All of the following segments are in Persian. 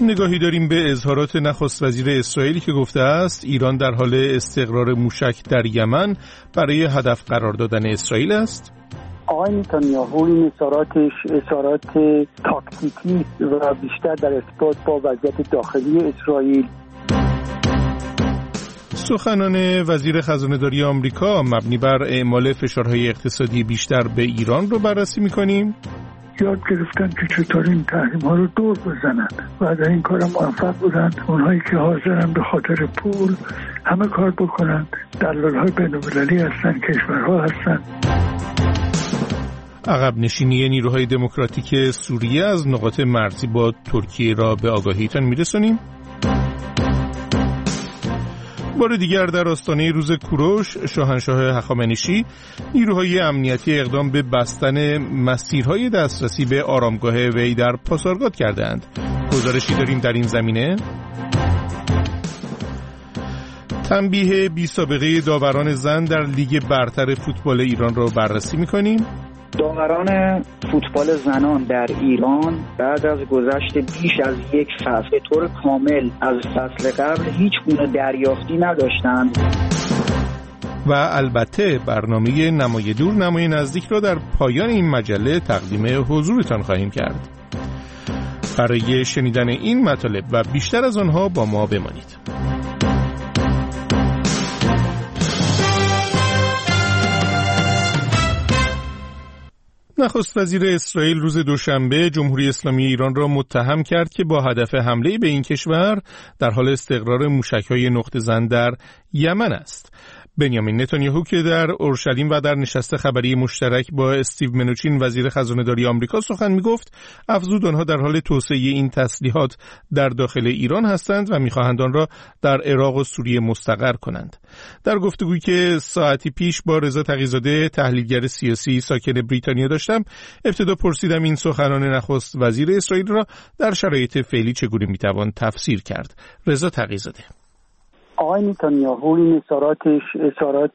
نگاهی داریم به اظهارات نخست وزیر اسرائیل که گفته است ایران در حال استقرار موشک در یمن برای هدف قرار دادن اسرائیل است. آقای نتانیاهو این اظهارات تاکتیکی و بیشتر در ارتباط با وضعیت داخلی اسرائیل. سخنان وزیر خزانه‌داری آمریکا مبنی بر اعمال فشارهای اقتصادی بیشتر به ایران رو بررسی می‌کنیم. یاد گرفتن که چطور این تحریم‌ها رو دور بزنن و در این کار موفق بودن. اونهایی که حاضرن به خاطر پول همه کار بکنن، دلال‌های بین‌المللی هستن، کشورها هستن. عقب نشینی نیروهای دموکراتیک سوریه از نقاط مرزی با ترکیه را به آگاهیتان میرسونیم. بار دیگر در آستانه روز کوروش شاهنشاه هخامنشی نیروهای امنیتی اقدام به بستن مسیرهای دسترسی به آرامگاه وی در پاسارگاد کردند. گزارشی داریم در این زمینه. تنبیه بی سابقه داوران زن در لیگ برتر فوتبال ایران را بررسی می‌کنیم. داوران فوتبال زنان در ایران بعد از گذشت بیش از یک فصل به طور کامل از فصل قبل هیچ گونه دریافتی نداشتند. و البته برنامه نمای دور نمای نزدیک را در پایان این مجله تقدیم حضورتان خواهیم کرد. برای شنیدن این مطالب و بیشتر از آنها با ما بمانید. نخست وزیر اسرائیل روز دوشنبه جمهوری اسلامی ایران را متهم کرد که با هدف حمله به این کشور در حال استقرار موشک‌های نقطه زن در یمن است. بنیامین نتانیاهو که در اورشلیم و در نشست خبری مشترک با استیو منوچین وزیر خزانه‌داری آمریکا سخن می‌گفت، افزود آنها در حال توسعه این تسلیحات در داخل ایران هستند و می‌خواهند آن را در عراق و سوریه مستقر کنند. در گفتگویی که ساعتی پیش با رضا تقی‌زاده تحلیلگر سیاسی ساکن بریتانیا داشتم، ابتدا پرسیدم این سخنان نخست وزیر اسرائیل را در شرایط فعلی چگونه می‌توان تفسیر کرد. رضا تقی‌زاده: آقای نتانیاهو این اظهارات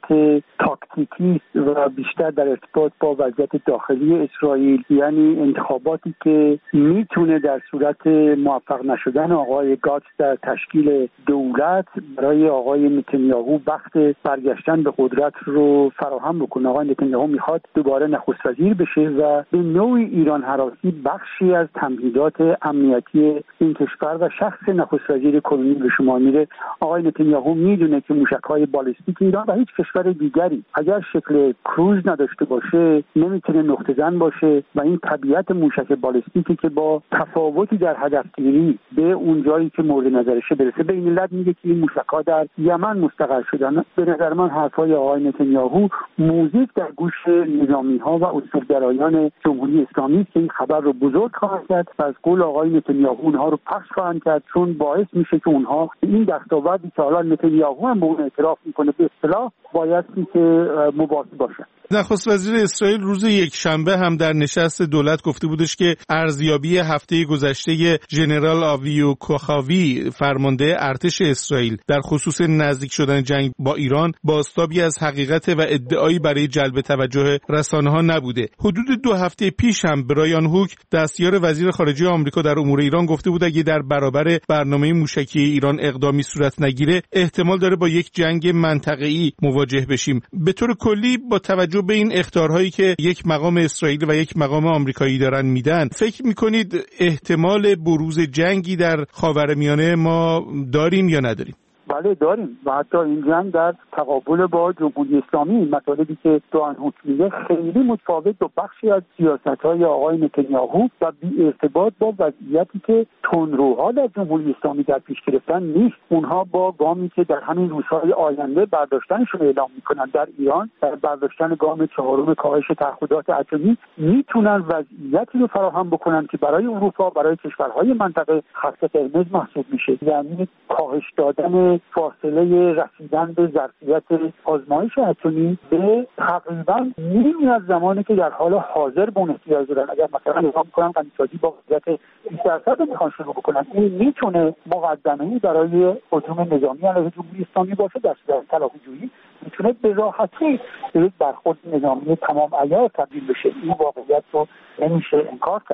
تاکتیکی و بیشتر در ارتباط با وضعیت داخلی اسرائیل، یعنی انتخاباتی که میتونه در صورت موفق نشدن آقای گاتس در تشکیل دولت برای آقای نتانیاهو وقت برگشتن به قدرت رو فراهم بکنه. آقای نتانیاهو میخواد دوباره نخست وزیر بشه و به نوعی ایران هراسی بخشی از تمهیدات امنیتی این کشور و شخص نخست وزیر کنونی به شما میره. آقای نتانیاهو میدونه که موشک‌های بالستیک ایران و هیچ کشور دیگری اگر شکل کروز نداشته باشه نمیتونه نقطه زن باشه و این طبیعت موشک بالستیکی که با تفاوتی در هدفگیری به اون جایی که مورد نظرشه برسه، به این علت میگه که این موشک‌ها در یمن مستقر شدن. به نظر من حرفای آقای نتانیاهو موزیک در گوش نظامی‌ها و اصولگرایان جمهوری اسلامی که این خبر رو بزرگ خواهند کرد و از قول آقای نتانیاهو اونها رو پخش خواهند کرد، چون باعث میشه که اونها این دستاوردی که حالا نتانیاهو هم به اون اعتراف میکنه به اصطلاح باید که مباحث باشه. نخست وزیر اسرائیل روز یکشنبه هم در نشست دولت گفته بودش که ارزیابی هفته گذشته ژنرال آویو کوخاوی فرمانده ارتش اسرائیل در خصوص نزدیک شدن جنگ با ایران بازتابی از حقیقت و ادعایی برای جلب توجه رسانه‌ها نبوده. حدود 2 هفته پیش هم برایان هوک دستیار وزیر خارجه آمریکا در امور ایران گفته بود اگه در برابر برنامه موشکی ایران اقدامی صورت نگیره احتمال داره با یک جنگ منطقه‌ای مواجه بشیم. به طور کلی با توجه به این اخطارهایی که یک مقام اسرائیلی و یک مقام آمریکایی دارن میدن، فکر میکنید احتمال بروز جنگی در خاورمیانه ما داریم یا نداریم؟ بله داریم و حتی این جنگ در تقابل با جمهوری اسلامی. مطالبی که برایان هوک میگه خیلی متفاوت با بخشی از سیاست‌های آقای نتانیاهو و بی ارتباط با وضعیتی که تندروها در جمهوری اسلامی در پیش گرفتن نیست. اونها با گامی که در همین روزهای آینده برداشتنشون اعلام میکنن در ایران، در برداشتن گام 4 کاهش تعهدات اتمی، میتونن وضعیتی رو فراهم بکنن که برای اروپا، برای کشورهای منطقه خط قرمز محسوب میشه، یعنی کاهش دادن فاصله رسیدن به ظرفیت آزمایش اتمی به تقریبا نیمی از زمانی که در حال حاضر به اون احتیاج دارن. اگر مثلا نگاه کنن غنیسازی با وضعیت 20% میخوان شروع بکنن، این میتونه مقدمه‌ای برای هجوم نظامی علیه جمهوری اسلامی باشه. در صورت تلاحجویی میتونه به راحتی به یک برخورد نظامی تمام عیار تبدیل بشه. این واقعیت رو نمیشه انکار کرد.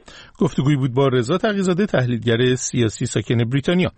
گفتگویی بود با رضا تقی‌زاده، تحلیلگر سیاسی ساکن بریتانیا.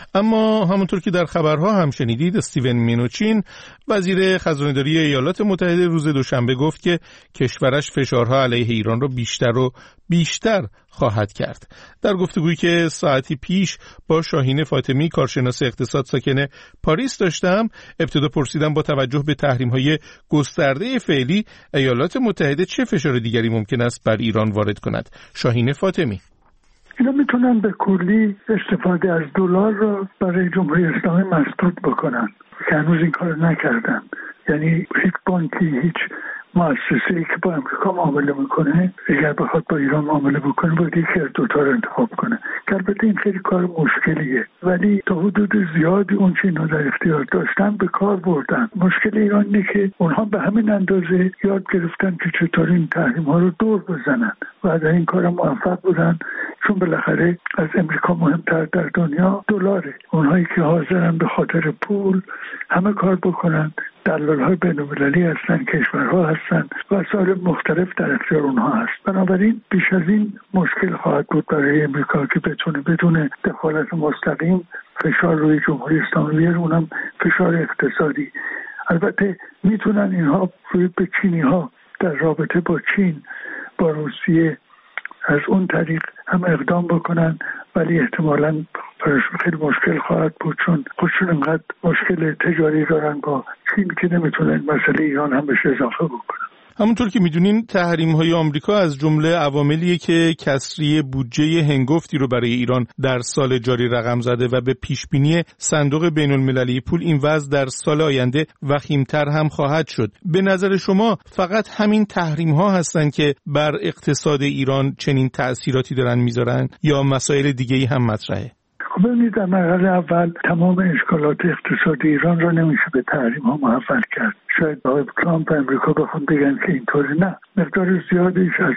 اما همونطور که در خبرها هم شنیدید، استیون مینوچین وزیر خزانه‌داری ایالات متحده روز دوشنبه گفت که کشورش فشارها علیه ایران را بیشتر و بیشتر خواهد کرد. در گفتگویی که ساعتی پیش با شاهین فاطمی، کارشناس اقتصاد ساکن پاریس داشتم، ابتدا پرسیدم با توجه به تحریم‌های گسترده فعلی ایالات متحده چه فشار دیگری ممکن است بر ایران وارد کند. شاهین فاطمی: اینا میتونن به کلی استفاده از دلار را برای جمهوری اسلامی مسدود بکنن که هنوز این کار نکردن. یعنی هیچ بانکی، هیچ مؤسسه‌ای که با امریکا معامله میکنه اگر بخواد با ایران معامله بکنه باید یکی از دوتا رو انتخاب کنه. البته این خیلی کار مشکلیه، ولی تا حدود زیادی اون چه اینا در اختیار داشتن به کار بردن. مشکل ایران اینه که اونها به همین اندازه یاد گرفتن که چطور این تحریم ها رو دور بزنن و در این کار موفق بودن، چون بالاخره از امریکا مهمتر در دنیا دلاره. اونهایی که حاضرن به خاطر پول همه کار بکنن، دلال‌های بین‌المللی هستن، کشورها هستن، وسایل مختلف در اختیار اونها هست. بنابراین بیش از این مشکل خواهد بود برای امریکا که بتونه بدون دخالت مستقیم فشار روی جمهوری اسلامی بیاره، اونم فشار اقتصادی. البته میتونن اینها روی به چینی‌ها در رابطه با چین، با روسیه از اون طریق هم اقدام بکنن، ولی احتمالاً براشون خیلی مشکل خواهد بود، چون خودشون انقدر مشکل تجاری دارن با چین که نمیتونن مسئله ایران هم بهش اضافه بکنن. همونطور که میدونین تحریم‌های آمریکا از جمله عواملیه که کسری بودجه هنگفتی رو برای ایران در سال جاری رقم زده و به پیشبینی صندوق بین‌المللی پول این وضع در سال آینده وخیم‌تر هم خواهد شد. به نظر شما فقط همین تحریم‌ها هستن که بر اقتصاد ایران چنین تأثیراتی دارن میذارن یا مسائل دیگه‌ای هم مطرحه؟ ببینید، در مرحله اول تمام اشکالات اقتصادی ایران را نمیشه به تحریم ها محول کرد. شاید آقای ترامپ و امریکا بخوان بگن که اینطوری نه. مقدار زیادیش از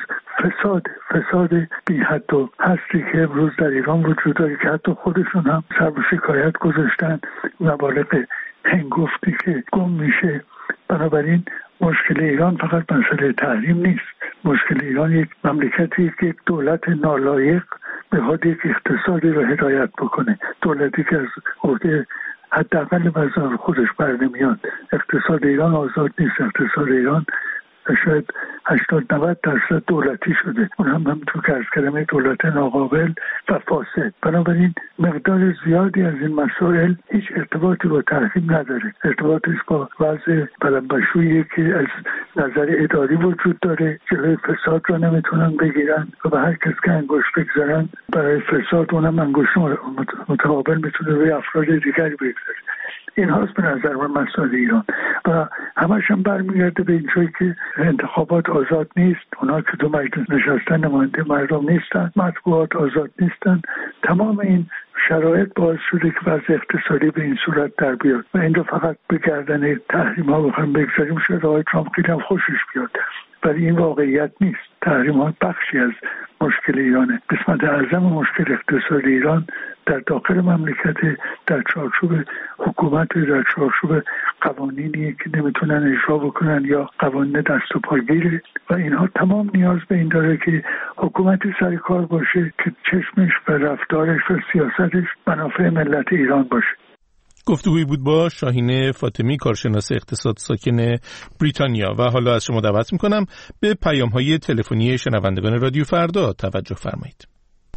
فساد بی حد و حصری که امروز در ایران وجود داره که حتی خودشون هم سر به شکایت گذاشتن، مبالغ هنگفتی که گم میشه. بنابراین مشکل ایران فقط مسئله تحریم نیست. مشکل ایران یک مملکتی که یک دولت نالایق بخواد یک اقتصادی رو هدایت بکنه، دولتی که از عهده حداقل وظایف خودش بر نمیاد. اقتصاد ایران آزاد نیست. اقتصاد ایران شاید 80-90% دولتی شده، اون هم همونطور که عرض کردم دولت ناقابل و فاسد. بنابراین مقدار زیادی از این مسائل هیچ ارتباطی با تحریم نداره. ارتباطش با وضع بلندبشویی که از نظر اداری وجود داره، جلوی فساد رو نمیتونن بگیرن و به هر کس که انگشت بگذارن برای فساد اونم انگشت متقابل میتونه روی افراد دیگری بگذاره. این هاست به نظر من مسائل ایران و همش هم برمیگرده به اینجایی که انتخابات آزاد نیست. اونا که تو مجلس نشستن نماینده مردم نیستن، مطبوعات آزاد نیستن. تمام این شرایط باعث شده که وضع اقتصادی به این صورت در بیاد و این رو فقط به گردن تحریم ها بخوایم بگذاریم شاید آقای ترامپ خیلی هم خوشش بیاد، ولی این واقعیت نیست. تحریم ها بخشی از مشکل ایرانه. قسمت اعظم مشکل اقتصادی ایران در داخل مملکت، در چارچوب حکومت، در چارچوب قوانینی که نمیتونن اجرا بکنن یا قوانین دست و پاگیره و اینها تمام نیاز به این داره که حکومتی سر کار باشه که چشمش و رفتارش و سیاستش منافع ملت ایران باشه. گفتگویی بود با شاهین فاطمی، کارشناس اقتصاد ساکن بریتانیا. و حالا از شما دعوت میکنم به پیام‌های تلفنی شنوندگان رادیو فردا توجه فرمایید.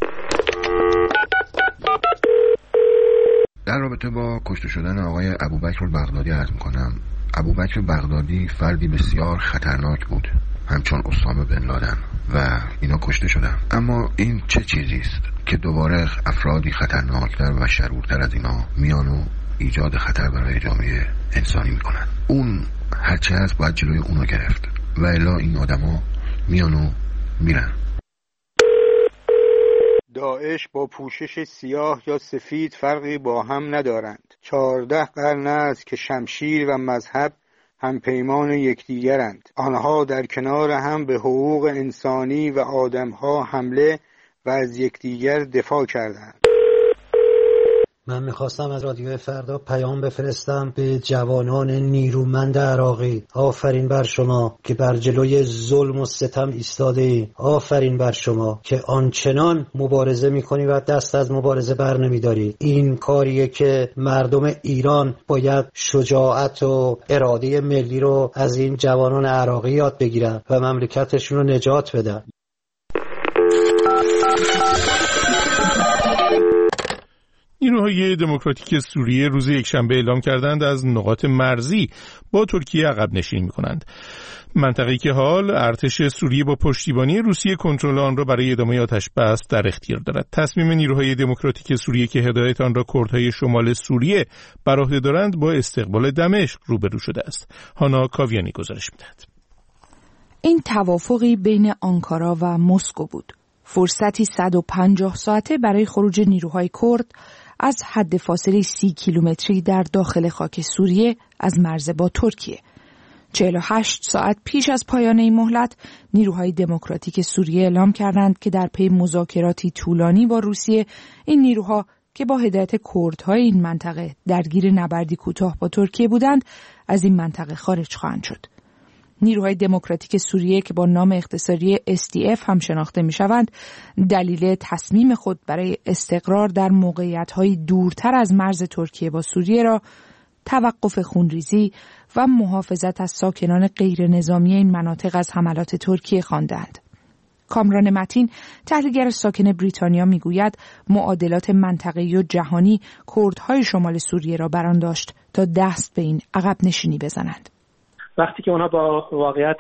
در رابطه با کشته شدن آقای ابوبکر بغدادی عرض میکنم. ابوبکر بغدادی فردی بسیار خطرناک بود، همچون اسامه بن لادن، و اینا کشته شدن. اما این چه چیزی است که دوباره افرادی خطرناکتر و شرورتر از اینا میان و ایجاد خطر برای جامعه انسانی میکنن؟ اون هرچه هست باید جلوی اونو گرفت و الا این آدما میان و میرن. داعش با پوشش سیاه یا سفید فرقی با هم ندارند. 14 قرن است که شمشیر و مذهب هم پیمان یکدیگرند. آنها در کنار هم به حقوق انسانی و آدمها حمله و از یکدیگر دفاع کردند. من میخواستم از رادیو فردا پیام بفرستم به جوانان نیرومند عراقی. آفرین بر شما که بر جلوی ظلم و ستم ایستاده ای. آفرین بر شما که آنچنان مبارزه میکنی و دست از مبارزه بر نمیداری. این کاریه که مردم ایران باید شجاعت و اراده ملی رو از این جوانان عراقی یاد بگیرن و مملکتشون رو نجات بدن. نیروهای دموکراتیک سوریه روز یکشنبه اعلام کردند از نقاط مرزی با ترکیه عقب نشینی می‌کنند. منطقه‌ای که حال ارتش سوریه با پشتیبانی روسیه کنترل آن را برای ادامه آتش بس در اختیار دارد. تصمیم نیروهای دموکراتیک سوریه که هدایت آن را کردهای شمال سوریه بر عهده دارند با استقبال دمشق روبرو شده است. هانا کاویانی گزارش می‌دهد. این توافقی بین آنکارا و مسکو بود. فرصتی 150 ساعته برای خروج نیروهای کرد از حد فاصله 30 کیلومتری در داخل خاک سوریه از مرز با ترکیه. 48 ساعت پیش از پایان این مهلت، نیروهای دموکراتیک سوریه اعلام کردند که در پی مذاکراتی طولانی با روسیه، این نیروها که با هدایت کردهای این منطقه درگیر نبردی کوتاه با ترکیه بودند، از این منطقه خارج خواهند شد. نیروهای دموکراتیک سوریه که با نام اختصاری SDF هم شناخته می شوند، دلیل تصمیم خود برای استقرار در موقعیت‌های دورتر از مرز ترکیه با سوریه را توقف خونریزی و محافظت از ساکنان غیر نظامی این مناطق از حملات ترکیه خواندند. کامران متین، تحلیلگر ساکن بریتانیا، میگوید معادلات منطقه‌ای و جهانی کردهای شمال سوریه را بران داشت تا دست به این عقب نشینی بزنند. وقتی که اونا با واقعیت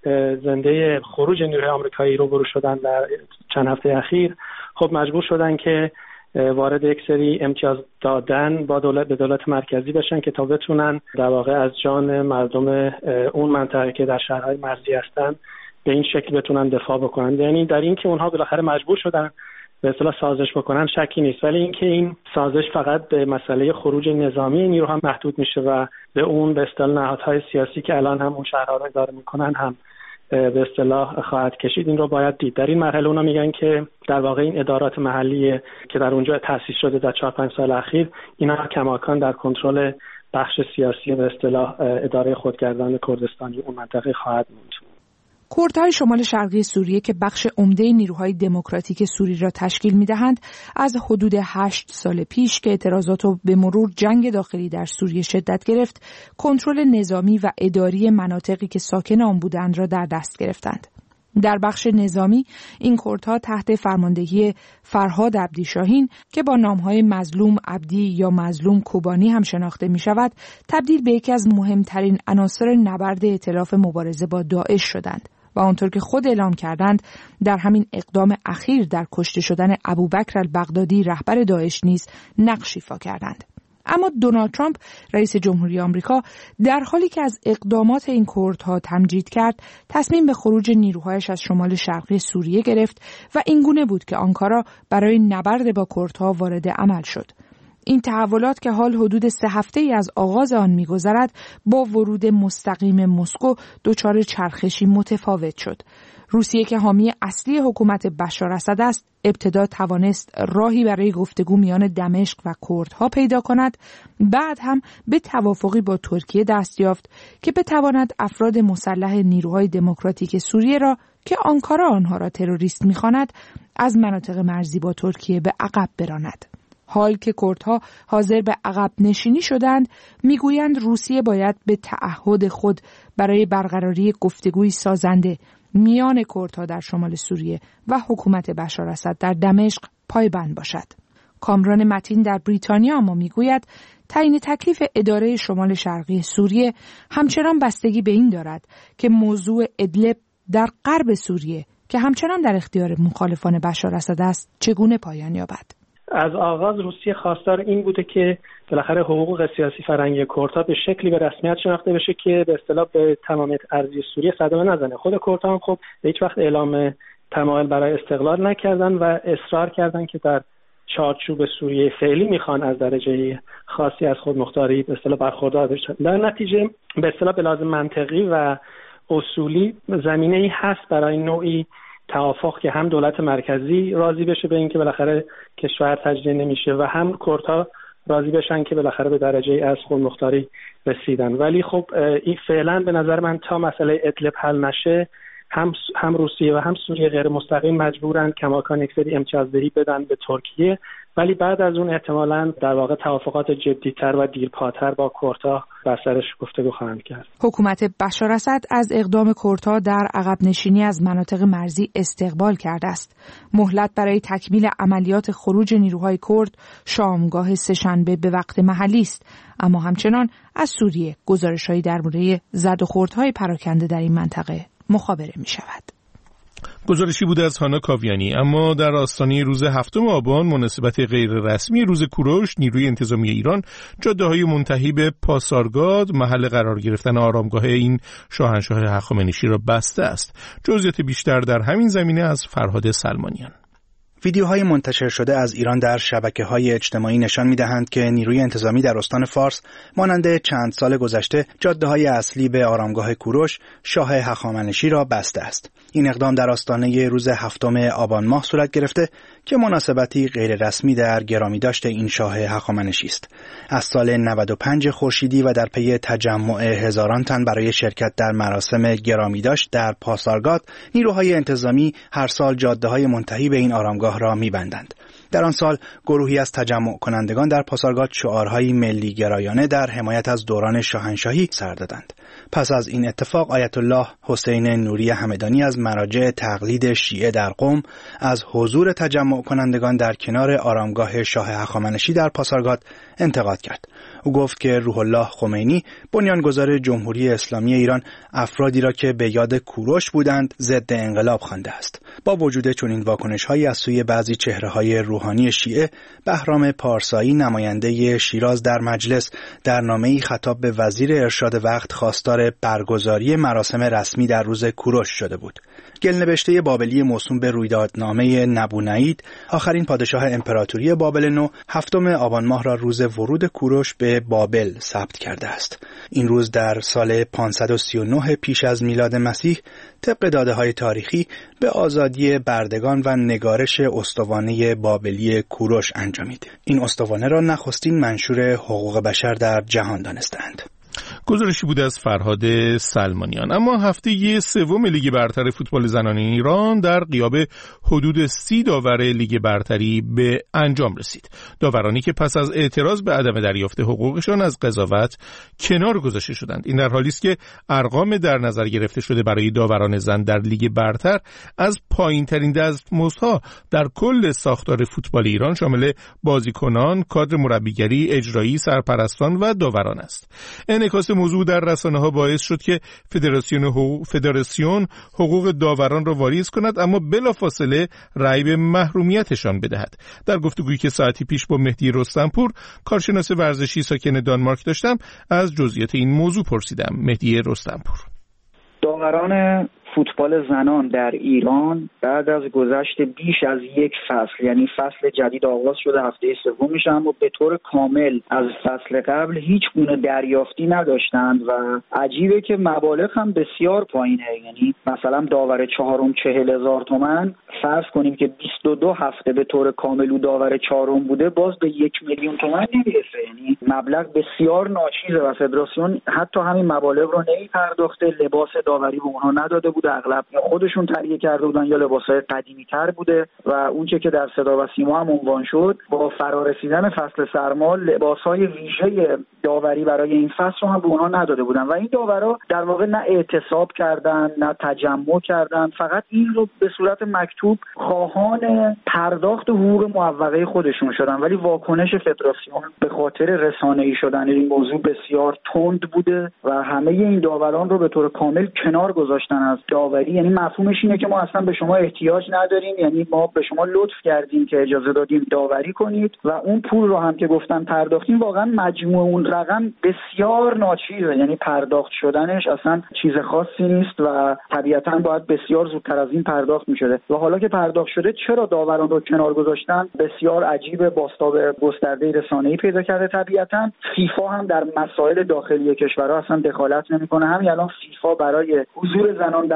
زنده خروج نیروهای آمریکایی روبرو شدن در چند هفته اخیر، خب مجبور شدن که وارد یک سری امتیاز دادن با به دولت مرکزی بشن که تا بتونن در واقع از جان مردم اون منطقه که در شهرهای مرزی هستن به این شکل بتونن دفاع بکنن. یعنی در این که اونها بالاخره مجبور شدن به اصطلاح سازش بکنن شکی نیست، ولی اینکه این سازش فقط به مسئله خروج نظامی نیروها محدود میشه و به اون به اصطلاح نهادهای سیاسی که الان هم اون شهرها رو اداره میکنن هم به اصطلاح خواهد کشید، این رو باید دید. در این مرحله اونا میگن که در واقع این ادارات محلی که در اونجا تأسیس شده در 4-5 سال اخیر، اینا کماکان در کنترل بخش سیاسی به اصطلاح اداره خودگردان کردستانی اون منطقه خواهد موند. کردهای شمال شرقی سوریه که بخش عمده نیروهای دموکراتیک سوری را تشکیل می‌دهند، از حدود 8 سال پیش که اعتراضات و به مرور جنگ داخلی در سوریه شدت گرفت، کنترل نظامی و اداری مناطقی که ساکن آن بودند را در دست گرفتند. در بخش نظامی، این کردها تحت فرماندهی فرهاد عبدی شاهین که با نام‌های مظلوم عبدی یا مظلوم کوبانی هم شناخته می‌شود، تبدیل به یکی از مهمترین عناصر نبرد ائتلاف مبارزه با داعش شدند. و آنطور که خود اعلام کردند، در همین اقدام اخیر در کشته شدن ابوبکر البغدادی رهبر داعش نیز نقش ایفا کردند. اما دونالد ترامپ رئیس جمهوری آمریکا در حالی که از اقدامات این کردها تمجید کرد، تصمیم به خروج نیروهایش از شمال شرقی سوریه گرفت و این گونه بود که آنکارا برای نبرد با کردها وارد عمل شد. این تحولات که حال حدود 3 هفته ای از آغاز آن می‌گذرد، با ورود مستقیم مسکو دچار چرخشی متفاوت شد. روسیه که حامی اصلی حکومت بشار اسد است، ابتدا توانست راهی برای گفتگو میان دمشق و کردها پیدا کند، بعد هم به توافقی با ترکیه دست یافت که بتواند افراد مسلح نیروهای دموکراتیک سوریه را که آنکارا آنها را تروریست می‌خواند، از مناطق مرزی با ترکیه به عقب براند. حال که کردها حاضر به عقب نشینی شدند، میگویند روسیه باید به تعهد خود برای برقراری گفتگوی سازنده میان کردها در شمال سوریه و حکومت بشار اسد در دمشق پایبند باشد. کامران متین در بریتانیا اما میگوید تعیین تکلیف اداره شمال شرقی سوریه همچنان بستگی به این دارد که موضوع ادلب در غرب سوریه که همچنان در اختیار مخالفان بشار اسد است چگونه پایان یابد. از آغاز روسیه خواستار این بوده که بالاخره حقوق سیاسی فرهنگی کردها به شکلی به رسمیت شناخته بشه که به اصطلاح به تمامیت ارضی سوریه صدمه نزنه. خود کردها هم خب به هیچ وقت اعلام تمایل برای استقلال نکردن و اصرار کردن که در چارچوب سوریه فعلی میخوان از درجه خاصی از خودمختاری به اصطلاح برخوردار بشن. در نتیجه به اصطلاح به لحاظ منطقی و اصولی زمینه‌ای هست برای نوعی توافق که هم دولت مرکزی راضی بشه به اینکه بالاخره کشور تجزیه نمیشه و هم کردها راضی بشن که بالاخره به درجه از خودمختاری رسیدن. ولی خب این فعلا به نظر من تا مسئله ادلب حل نشه هم روسیه و هم سوریه غیر مستقیم مجبورن کماکان یک سری امتیازدهی بدن به ترکیه، ولی بعد از اون احتمالاً در واقع توافقات جدی‌تر و دیرپاتر با کردها بر سرش گفتگو خواهند کرد. حکومت بشار اسد از اقدام کردها در عقب نشینی از مناطق مرزی استقبال کرده است. مهلت برای تکمیل عملیات خروج نیروهای کرد شامگاه سه‌شنبه به وقت محلی است، اما همچنان از سوریه گزارش‌هایی درباره زد و خوردهای پراکنده در این منطقه مخابره می‌شود. گزارشی بوده از هانا کاویانی. اما در آستانه روز 7 آبان مناسبت غیر رسمی روز کوروش، نیروی انتظامی ایران جاده‌های منتهی به پاسارگاد محل قرار گرفتن آرامگاه این شاهنشاه هخامنشی را بسته است. جزئیات بیشتر در همین زمینه از فرهاد سلمانیان. ویدیوهای منتشر شده از ایران در شبکه‌های اجتماعی نشان می‌دهند که نیروی انتظامی در استان فارس مانند چند سال گذشته جاده‌های اصلی به آرامگاه کوروش شاه هخامنشی را بسته است. این اقدام در آستانه روز 7 آبان ماه صورت گرفته که مناسبتی غیر رسمی در گرامیداشت این شاه هخامنشی است. از سال 95 خورشیدی و در پی تجمع هزاران تن برای شرکت در مراسم گرامیداشت در پاسارگاد، نیروهای انتظامی هر سال جاده‌های منتهی به این آرامگاه را می‌بندند. در آن سال گروهی از تجمع کنندگان در پاسارگاد شعارهای ملی گرایانه در حمایت از دوران شاهنشاهی سر دادند. پس از این اتفاق آیت الله حسین نوری همدانی از مراجع تقلید شیعه در قم از حضور تجمع کنندگان در کنار آرامگاه شاه هخامنشی در پاسارگاد انتقاد کرد. او گفت که روح الله خمینی بنیانگذار جمهوری اسلامی ایران افرادی را که به یاد کوروش بودند ضد انقلاب خوانده است. با وجود چنین واکنش‌هایی از سوی بعضی چهره‌های روحانی شیعه، بهرام پارسایی نماینده شیراز در مجلس در نامه‌ای خطاب به وزیر ارشاد وقت خواستار برگزاری مراسم رسمی در روز کوروش شده بود. گلنوشته بابلی موسوم به رویدادنامه نبونید، آخرین پادشاه امپراتوری بابل نو، 7 آبان ماه را روز ورود کوروش به بابل ثبت کرده است. این روز در سال 539 پیش از میلاد مسیح طبق داده‌های تاریخی به آزادی بردگان و نگارش استوانه بابلی کوروش انجامید. این استوانه را نخستین منشور حقوق بشر در جهان دانستند. گزارشی بوده از فرهاد سلمانیان. اما هفته سوم لیگ برتر فوتبال زنان ایران در غیاب حدود 30 داور لیگ برتری به انجام رسید. داورانی که پس از اعتراض به عدم دریافت حقوقشان از قضاوت کنار گذاشته شدند. این در حالی است که ارقام در نظر گرفته شده برای داوران زن در لیگ برتر از پایین‌ترین دستمزدها در کل ساختار فوتبال ایران شامل بازیکنان، کادر مربیگری، اجرایی، سرپرستان و داوران است. انعکاس موضوع در رسانه‌ها باعث شد که فدراسیون حقوق داوران را واریز کند، اما بلافاصله رأی به محرومیتشان بدهد. در گفتگویی که ساعتی پیش با مهدی رستمپور، کارشناس ورزشی ساکن دانمارک داشتم، از جزئیات این موضوع پرسیدم. مهدی رستمپور: داوران فوتبال زنان در ایران بعد از گذشت بیش از یک فصل، یعنی فصل جدید آغاز شده هفته سومش، اما به طور کامل از فصل قبل هیچ گونه دریافتی نداشتند و عجیبه که مبالغ هم بسیار پایینه. یعنی مثلا داور چهارم 40,000 تومان، فرض کنیم که 22 هفته به طور کامل او داور چهارم بوده، باز به 1,000,000 تومان نمیرسه. یعنی مبلغ بسیار ناچیزه و فدراسیون حتی همین مبالغ رو نمیپرداخته. لباس داوری به اونها نداده بوده، اغلب خودشون تهیه کرده بودن یا لباسای قدیمی تر بوده و اونچه که در صدا و سیما هم عنوان شد، با فرارسیدن فصل سرما لباسهای ویژه داوری برای این فصل رو هم به اونها نداده بودن و این داورا در واقع نه اعتصاب کردن نه تجمع کردن، فقط این رو به صورت مکتوب خواهان پرداخت حقوق معوقه خودشون شدن. ولی واکنش فدراسیون به خاطر رسانه‌ای شدن این موضوع بسیار تند بوده و همه این داوران رو به طور کامل کنار گذاشتن از داوری. یعنی مفهومش اینه که ما اصلا به شما احتیاج نداریم، یعنی ما به شما لطف کردیم که اجازه دادیم داوری کنید و اون پول رو هم که گفتن پرداختیم، واقعا مجموع اون رقم بسیار ناچیزه. یعنی پرداخت شدنش اصلا چیز خاصی نیست و طبیعتاً باید بسیار زودتر از این پرداخت می‌شده و حالا که پرداخت شده چرا داوران رو کنار گذاشتن بسیار عجیبه. بازتاب گسترده رسانه‌ای پیدا کرده. طبیعتاً فیفا هم در مسائل داخلی کشورها اصلا دخالت نمی‌کنه. همین الان فیفا برای حضور زنان در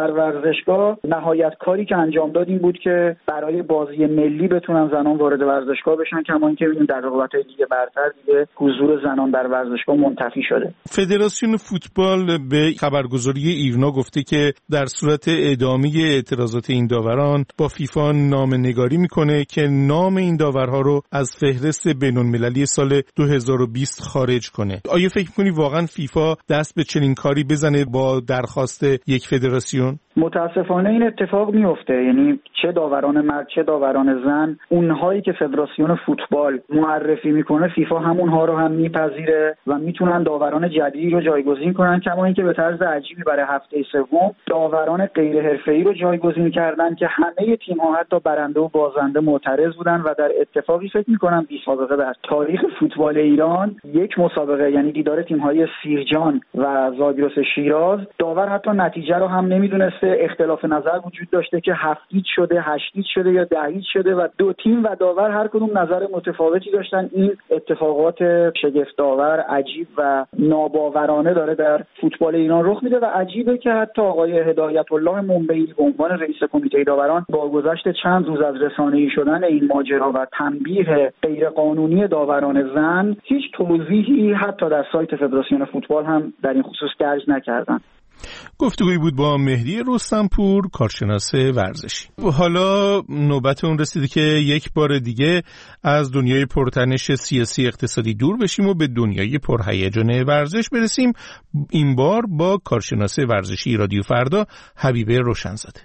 در ورزشگاه نهایت کاری که انجام داد این بود که برای بازی ملی بتونن زنان وارد ورزشگاه بشن، کما اینکه ببینیم در رقابت‌های لیگ برتر دیگه حضور زنان در ورزشگاه منتفی شده. فدراسیون فوتبال به خبرگزاری ایرنا گفته که در صورت ادامه اعتراضات این داوران با فیفا نامه‌نگاری میکنه که نام این داورها رو از فهرست بین‌المللی سال 2020 خارج کنه. آیا فکر می‌کنی واقعا فیفا دست به چنین کاری بزنه با درخواست یک فدراسیون؟ متاسفانه این اتفاق میفته، یعنی چه داوران مرد چه داوران زن، اونهایی که فدراسیون فوتبال معرفی میکنه فیفا همونها رو هم میپذیره و میتونن داوران جدیدی رو جایگزین کنن، کما اینکه به طرز عجیبی برای هفته سوم داوران غیر حرفه‌ای رو جایگزین کردن که همه تیم‌ها حتی برنده و بازنده معترض بودن و در اتفاقی فکر میکنم بی سابقه در تاریخ فوتبال ایران یک مسابقه، یعنی دیدار تیم‌های سیرجان و زاگرس شیراز، داور حتی نتیجه رو هم نمیدونست، اختلاف نظر وجود داشته که 7-0 شده 8-0 شده یا 10-0 شده و دو تیم و داور هر کدوم نظر متفاوتی داشتن. این اتفاقات شگفت‌آور، عجیب و ناباورانه داره در فوتبال ایران رخ میده و عجیبه که حتی آقای هدایت الله منبعی به عنوان رئیس کمیته داوران با گذشت چند روز از رسانه‌ای شدن این ماجرا و تنبیه غیرقانونی داوران زن هیچ توضیحی حتی در سایت فدراسیون فوتبال هم در این خصوص درج نکردن. گفتگویی بود با مهدی رستمپور، کارشناس ورزشی. حالا نوبت اون رسیده که یک بار دیگه از دنیای پرتنش سیاسی اقتصادی دور بشیم و به دنیای پرهیجان ورزش برسیم، این بار با کارشناس ورزشی رادیو فردا حبیبه روشنزاده.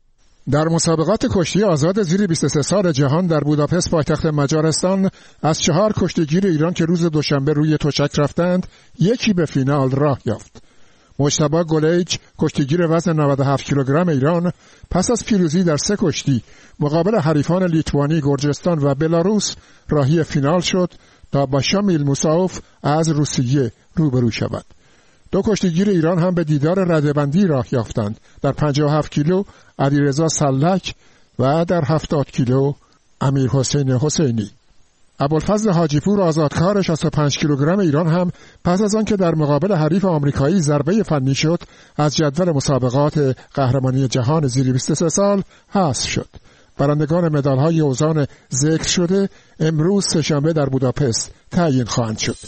در مسابقات کشتی آزاد زیر 23 سال جهان در بوداپست پایتخت مجارستان از 4 کشتیگیر ایران که روز دوشنبه روی تشک رفتند، یکی به فینال راه یافت. مجتبی گلیج، کشتیگیر وزن 97 کیلوگرم ایران، پس از پیروزی در 3 کشتی مقابل حریفان لیتوانی، گرجستان و بلاروس راهی فینال شد تا با شامیل موساوف از روسیه روبرو شود. 2 کشتیگیر ایران هم به دیدار رده‌بندی راه یافتند. در 57 کیلو علیرضا سلک و در 70 کیلو امیرحسین حسینی. ابوالفضل حاجیپور، آزادکار 65 کیلوگرم ایران، هم پس از آن که در مقابل حریف آمریکایی ضربه فنی شد از جدول مسابقات قهرمانی جهان زیر 23 سال حذف شد. برندگان مدال‌های اوزان ذکر شده امروز سه‌شنبه در بوداپست تعیین خواهند شد.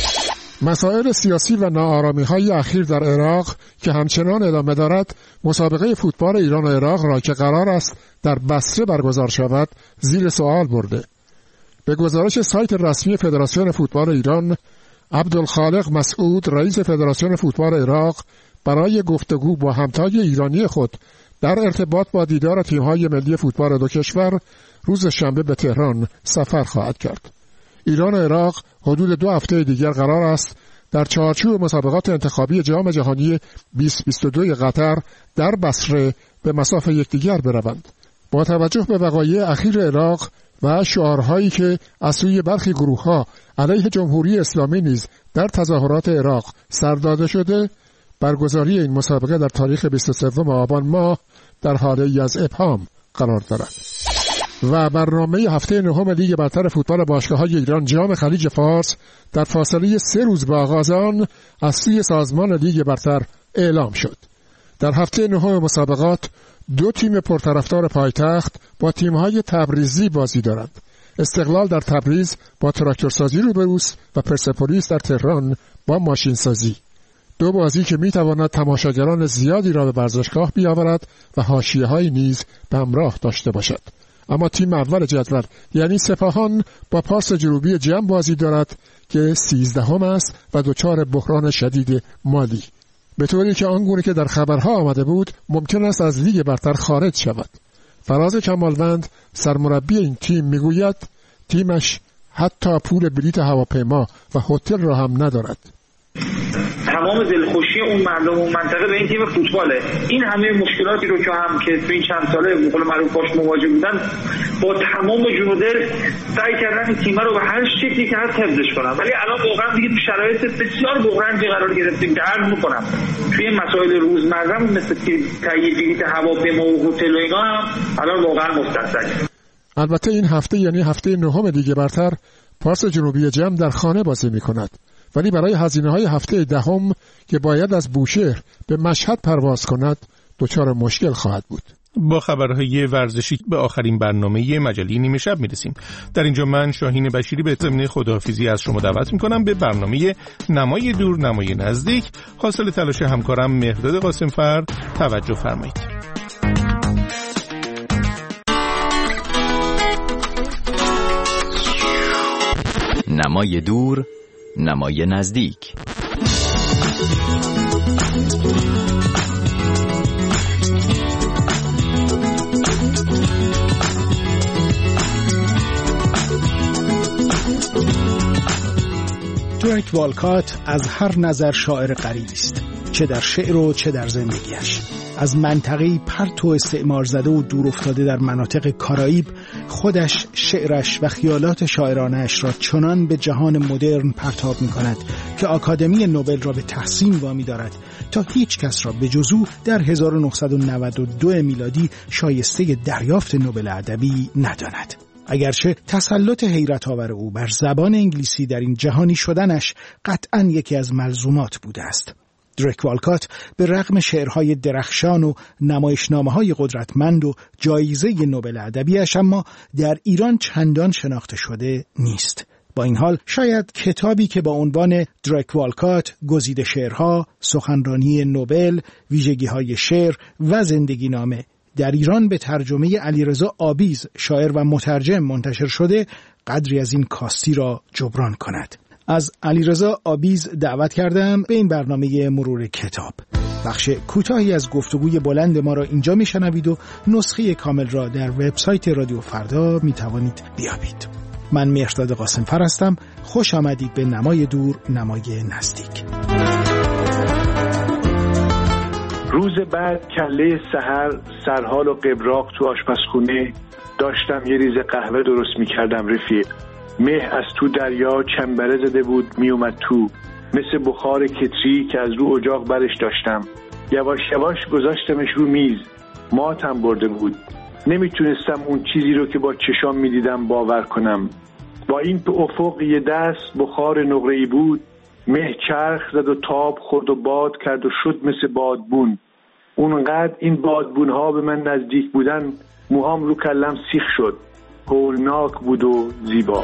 مسائل سیاسی و ناآرامی‌های اخیر در عراق که همچنان ادامه دارد، مسابقه فوتبال ایران و عراق را که قرار است در بصره برگزار شود زیر سوال برده. به گزارش سایت رسمی فدراسیون فوتبال ایران، عبدالخالق مسعود، رئیس فدراسیون فوتبال عراق، برای گفتگو با همتای ایرانی خود در ارتباط با دیدار تیم‌های ملی فوتبال دو کشور روز شنبه به تهران سفر خواهد کرد. ایران و عراق حدود 2 هفته دیگر قرار است در چارچوب مسابقات انتخابی جام جهانی 2022 قطر در بصره به مصاف یکدیگر بروند. با توجه به وقایع اخیر عراق و شعارهایی که از سوی برخی گروه‌ها علیه جمهوری اسلامی نیز در تظاهرات عراق سر داده شده، برگزاری این مسابقه در تاریخ 23 آبان ماه در حاله از ابهام قرار دارد. و برنامه هفته 9 لیگ برتر فوتبال باشگاه‌های ایران جام خلیج فارس در فاصله 3 روز به آغاز آن از سوی سازمان لیگ برتر اعلام شد. در هفته 9 مسابقات 2 تیم پرطرفدار پایتخت با تیم‌های تبریزی بازی دارند. استقلال در تبریز با تراکتورسازی روبروست و پرسپولیس در تهران با ماشینسازی. 2 بازی که می‌تواند تماشاگران زیادی را به ورزشگاه بیاورد و حاشیه‌های نیز به همراه داشته باشد. اما تیم اول جدول یعنی سپاهان با پارس جنوبی جم بازی دارد که 13ام است و دچار بحران شدید مالی، به طوری که آنگونه که در خبرها آمده بود ممکن است از لیگ برتر خارج شود. فراز کمالوند، سرمربی این تیم، میگوید تیمش حتی پول بلیط هواپیما و هتل را هم ندارد. تمام دلخوشی اون مردم اون منطقه به این تیم فوتباله. این همه مشکلاتی رو که هم که تو این چند ساله به قول معروف باش مواجه بودن، با تمام جون و دل سعی کردن این تیم رو به هر شکلی که هست حفظش کنن، ولی الان واقعا دیگه تو شرایط بسیار بحرانی قرار گرفتیم که عرض می‌کنم توی مسائل روزمره مثل تهیه بلیط هواپیما و هتل و اینا هم الان واقعا مستحصل. البته این هفته یعنی هفته 9 لیگ برتر پارس جنوبی جم در خانه بازی می‌کند، ولی برای هزینه‌های هفته 10 که باید از بوشهر به مشهد پرواز کند دچار مشکل خواهد بود. با خبرهای ورزشی به آخرین برنامه مجله نیمه شب میرسیم. در اینجا من شاهین بشیری به ضمن خداحافظی از شما دعوت میکنم به برنامه نمای دور نمای نزدیک حاصل تلاش همکارم مهرداد قاسمفر توجه فرمایید. نمای دور نمای نزدیک. دریک والکات از هر نظر شاعر غریبی است، چه در شعر و چه در زندگیش. از منطقه‌ای پرت و استعمار زده و دور افتاده در مناطق کارائیب، خودش شعرش و خیالات شاعرانه‌اش را چنان به جهان مدرن پرتاب می‌کند که آکادمی نوبل را به تحسین وامی دارد تا هیچ کس را به جز او در 1992 میلادی شایسته دریافت نوبل ادبی نداند. اگرچه تسلط حیرت‌آور او بر زبان انگلیسی در این جهانی شدنش قطعاً یکی از ملزومات بوده است. دریک والکات به رغم شعرهای درخشان و نمایشنامه‌های قدرتمند و جایزه نوبل ادبیش اما در ایران چندان شناخته شده نیست. با این حال شاید کتابی که با عنوان دریک والکات گزیده شعرها، سخنرانی نوبل، ویژگی‌های شعر و زندگی نامه در ایران به ترجمه علیرضا آبیز شاعر و مترجم منتشر شده قدری از این کاستی را جبران کند. از علیرضا آبیز دعوت کردم به این برنامه مرور کتاب. بخش کوتاهی از گفتگوی بلند ما را اینجا میشنوید و نسخه کامل را در وبسایت رادیو فردا میتوانید بیابید. من مهرداد قاسمفر هستم. خوش آمدید به نمای دور نمای نزدیک. روز بعد کله سحر سرحال و قبراق تو آشپزخونه داشتم یه ریز قهوه درست میکردم. رفیق مه از تو دریا چنبره زده بود میومد تو، مثل بخار کتری که از رو اجاق برش داشتم. یواش یواش گذاشتمش رو میز، ماتم برده بود. نمیتونستم اون چیزی رو که با چشام میدیدم باور کنم. با این تو افق یه دست بخار نقره‌ای بود، مه چرخ زد و تاب خورد و باد کرد و شد مثل بادبون. اونقدر این بادبون ها به من نزدیک بودن موهام رو کلم سیخ شد. هولناک بود و زیبا.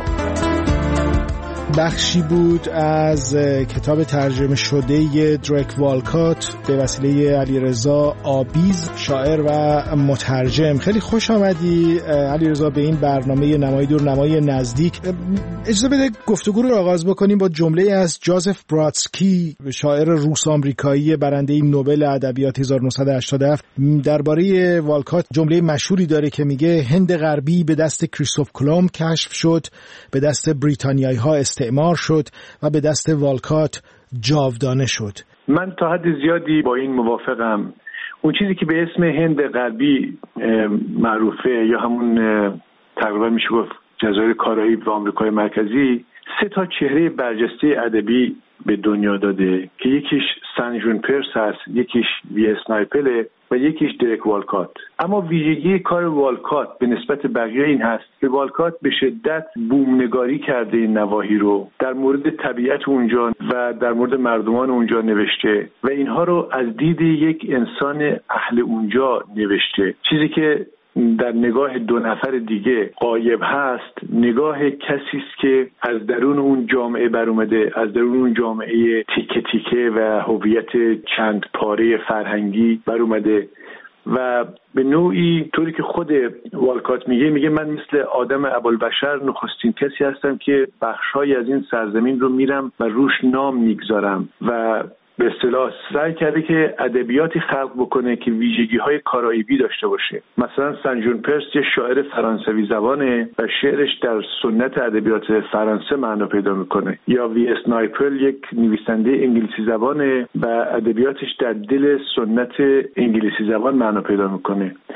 بخشی بود از کتاب ترجمه شده دریک والکات به وسیله علیرضا آبیز شاعر و مترجم. خیلی خوش آمدی علیرضا به این برنامه نمای دور نمای نزدیک. اجازه بده گفتگو رو آغاز بکنیم با جمله از جوزف برادسکی شاعر روس آمریکایی برنده نوبل ادبیات 1987 درباره والکات. جمله مشهوری داره که میگه هند غربی به دست کریستوف کلمب کشف شد، به دست بریتانیایی‌ها استعمار شد و به دست والکات جاودانه شد. من تا حد زیادی با این موافقم. اون چیزی که به اسم هند غربی معروفه یا همون تقریبا میشه گفت جزایر کارائیب و آمریکای مرکزی 3 چهره برجسته ادبی به دنیا داده که یکیش سن جون پرس هست، یکیش وی اس نایپل و یکیش دریک والکات. اما ویژگی کار والکات به نسبت بقیه این هست که والکات به شدت بومنگاری کرده این نواحی رو، در مورد طبیعت اونجا و در مورد مردمان اونجا نوشته و اینها رو از دید یک انسان اهل اونجا نوشته. چیزی که در نگاه 2 نفر دیگه غایب هست، نگاه کسی است که از درون اون جامعه بر اومده، از درون اون جامعه تیکه تیکه و هویت چند پاره فرهنگی بر اومده و به نوعی طوری که خود والکات میگه من مثل آدم ابوالبشر نخستین کسی هستم که بخش‌هایی از این سرزمین رو میرم و روش نام میگذارم و به اصطلاح سعی کرده که ادبیاتی خلق بکنه که ویژگی‌های کارائیبی داشته باشه. مثلا سن جون پرس یه شاعر فرانسوی زبانه و شعرش در سنت ادبیات فرانسه معنا پیدا میکنه، یا وی اس نایپل یک نویسنده انگلیسی زبانه و ادبیاتش در دل سنت انگلیسی زبان معنا پیدا میکنه.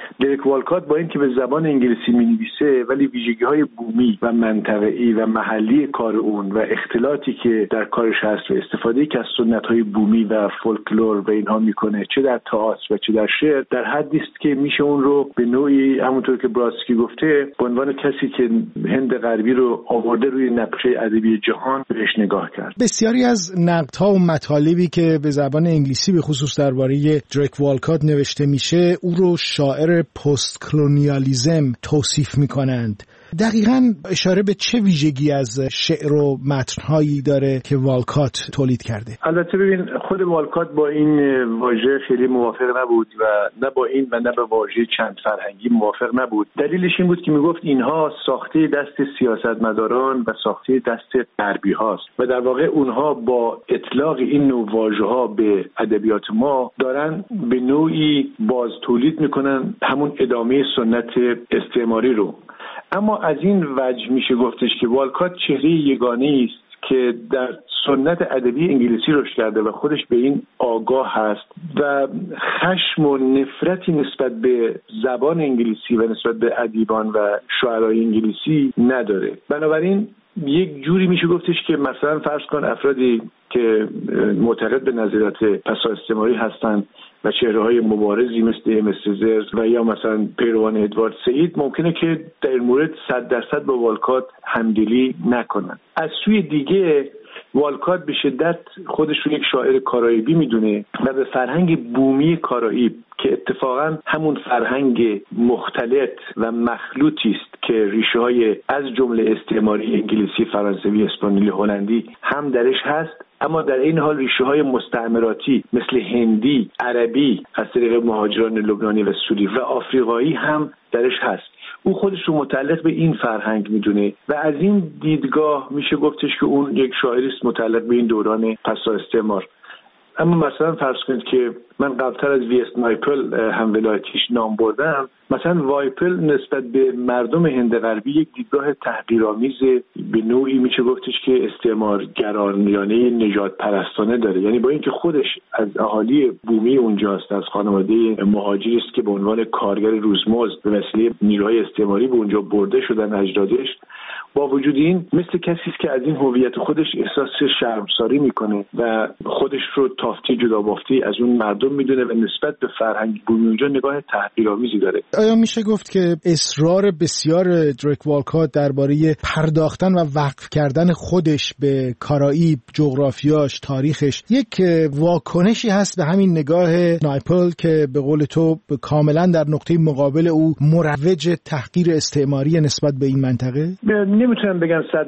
دریک والکات با اینکه به زبان انگلیسی می‌نویسه ولی ویژگی‌های بومی و منطقه‌ای و محلی کار اون و اختلاطی که در کارش هست و استفاده‌ای که از سنت‌های بومی و فولکلور و اینها میکنه، چه در تئاتر و چه در شعر، در حدی است که میشه اون رو به نوعی همونطور که برادسکی گفته به عنوان کسی که هند غربی رو آورده روی نقشه ادبی جهان بهش نگاه کرد. بسیاری از نقدها و مطالبی که به زبان انگلیسی به خصوص درباره دریک والکات نوشته میشه او رو شاعر پست کلونیالیسم توصیف میکنند. دقیقاً اشاره به چه ویژگی از شعر و متن‌هایی داره که والکات تولید کرده؟ البته ببین خود والکات با این واژه خیلی موافق نبود و نه با این و نه با واژه چند فرهنگی موافق نبود. دلیلش این بود که میگفت اینها ساخته دست سیاستمداران و ساخته دست غربی هاست و در واقع اونها با اطلاق این نوع واژه‌ها به ادبیات ما دارن به نوعی باز تولید میکنن همون ادامه سنت استعماری رو. اما از این وجه میشه گفتش که والکات چهره یگانه‌ای است که در سنت ادبی انگلیسی رشد کرده و خودش به این آگاه هست و خشم و نفرتی نسبت به زبان انگلیسی و نسبت به ادیبان و شاعرای انگلیسی نداره. بنابراین یک جوری میشه گفتش که مثلا فرض کن افرادی که معتقد به نظریات پسا استعماری هستند و چهره‌های مبارزی مثل مستزر و یا مثلا پیروان ادوارد سعید ممکنه که در مورد 100% با والکات همدلی نکنن. از سوی دیگه والکات به شدت خودش رو یک شاعر کارائیبی میدونه و به فرهنگ بومی کارائیب که اتفاقا همون فرهنگ مختلط و مخلوطی است که ریشه‌های از جمله استعماری انگلیسی، فرانسوی، اسپانیولی، هلندی هم درش هست، اما در این حال ریشه‌های مستعمراتی مثل هندی، عربی از طریق مهاجران لبنانی و سوری و آفریقایی هم درش هست. او خودش رو متعلق به این فرهنگ میدونه و از این دیدگاه میشه گفتش که اون یک شاعری است متعلق به این دوران پسا استعمار. اما مثلا فرض کنید که من قبلتر از ویست نایپل هم ولایتیش نام بردم، مثلا وایپل نسبت به مردم هند غربی یک دیدگاه تحقیرآمیز به نوعی میشه گفتش که استعمارگرایانه نژاد پرستانه داره. یعنی با اینکه خودش از اهالی بومی اونجاست، از خانواده مهاجری است که به عنوان کارگر روزمزد به وسیله نیروهای استعماری به اونجا برده شدن اجدادش، با وجود این مثل کسی است که از این هویت خودش احساس شرمساری میکنه و خودش رو تافتی جدا بافتی از اون مردم میدونه و نسبت به فرهنگ بومی اونجا نگاه تحقیرآمیزی داره. آیا میشه گفت که اصرار بسیار دریک والکات درباره پرداختن و وقف کردن خودش به کارائیب، جغرافیاش، تاریخش یک واکنشی هست به همین نگاه نایپل که به قول تو کاملا در نقطه مقابل او مروج تحقیر استعماری نسبت به این منطقه؟ نمیتونم بگم 100%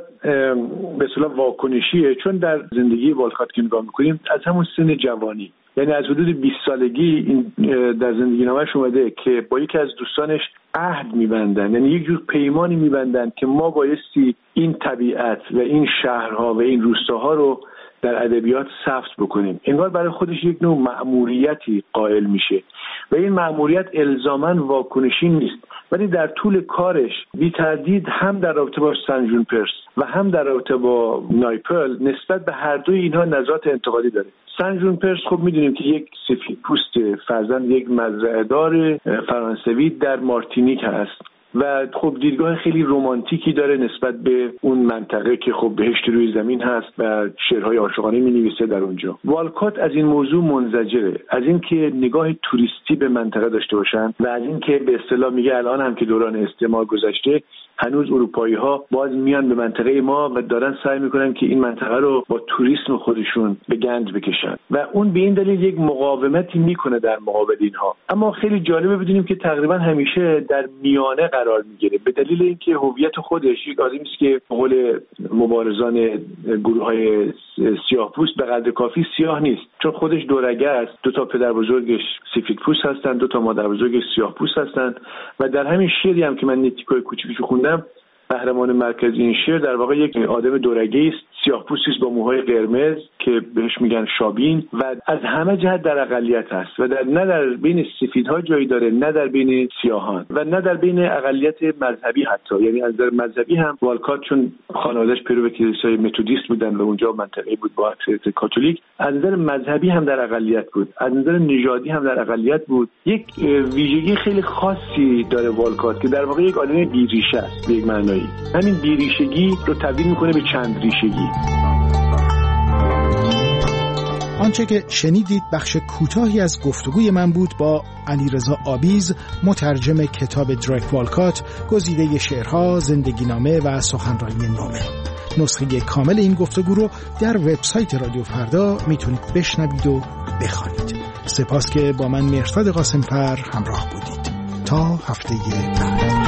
به اصطلاح واکنشیه، چون در زندگی والکات که نگاه میکنیم از همون سن جوانی، یعنی از حدود 20 سالگی این در زندگی نامش اومده که با یکی از دوستانش عهد میبندن، یعنی یک جور پیمانی میبندن که ما بایستی این طبیعت و این شهرها و این روستاها رو در ادبیات ثبت بکنیم. انگار برای خودش یک نوع مأموریتی قائل میشه و این مأموریت الزاماً واکنشی نیست، ولی در طول کارش بی تردید هم در رابطه با سن جون پرس و هم در رابطه با نایپل نسبت به هر دوی اینها نظرات انتقادی داره. سن جون پرس خب میدونیم که یک سفیدپوست فرزند یک مزرعه‌دار فرانسوی در مارتینیک هست و خب دیدگاه خیلی رمانتیکی داره نسبت به اون منطقه که خب بهشت روی زمین هست و شعرهای عاشقانه می‌نویسه در اونجا. والکات از این موضوع منزجره، از اینکه نگاه توریستی به منطقه داشته باشن و از اینکه به اصطلاح میگه الان هم که دوران استعمار گذشته هنوز اروپایی‌ها باز میان به منطقه ما و دارن سعی میکنن که این منطقه رو با توریسم خودشون به گنج بکشن و اون به این دلیل یک مقاومتی میکنه در مقابل اینها. اما خیلی جالبه بدونیم که تقریبا همیشه در میانه قرار میگیره به دلیل اینکه هویت خودش یک آدمی است که به قول مبارزان گروه‌های سیاه‌پوست به قدر کافی سیاه نیست، چون خودش دورگه است، دو تا پدر بزرگش سفیدپوست هستن، دو تا مادر بزرگش سیاه‌پوست هستن و در همین شعری هم که من نیتیکای کوچیکشو خوندم قهرمان مرکزی این شعر در واقع یک آدم دورگه است، سیاه‌پوستی با موهای قرمز که بهش میگن شابین و از همه جهت در اقلیت هست و نه در بین سفیدها جایی داره، نه در بین سیاهان و نه در بین اقلیت مذهبی حتی. یعنی از نظر مذهبی هم والکات چون خانواده‌اش پیرو کلیسای متودیست بودن و اونجا منطقه بود با اکثریت کاتولیک، از نظر مذهبی هم در اقلیت بود، از نظر نژادی هم در اقلیت بود. یک ویژگی خیلی خاصی داره والکات که در واقع یک آدم بی‌ریشه است به یک معنایی. همین بی‌ریشگی رو تبدیل می‌کنه به چند ریشگی. آنچه که شنیدید بخش کوتاهی از گفتگوی من بود با علیرضا آبیز، مترجم کتاب دریک والکات، گزیده شعرها، زندگینامه و سخنرانی نوبل. نسخه کامل این گفتگو رو در وبسایت رادیو فردا میتونید بشنوید و بخوانید. سپاس که با من مهرداد قاسم‌فر همراه بودید. تا هفته بعد.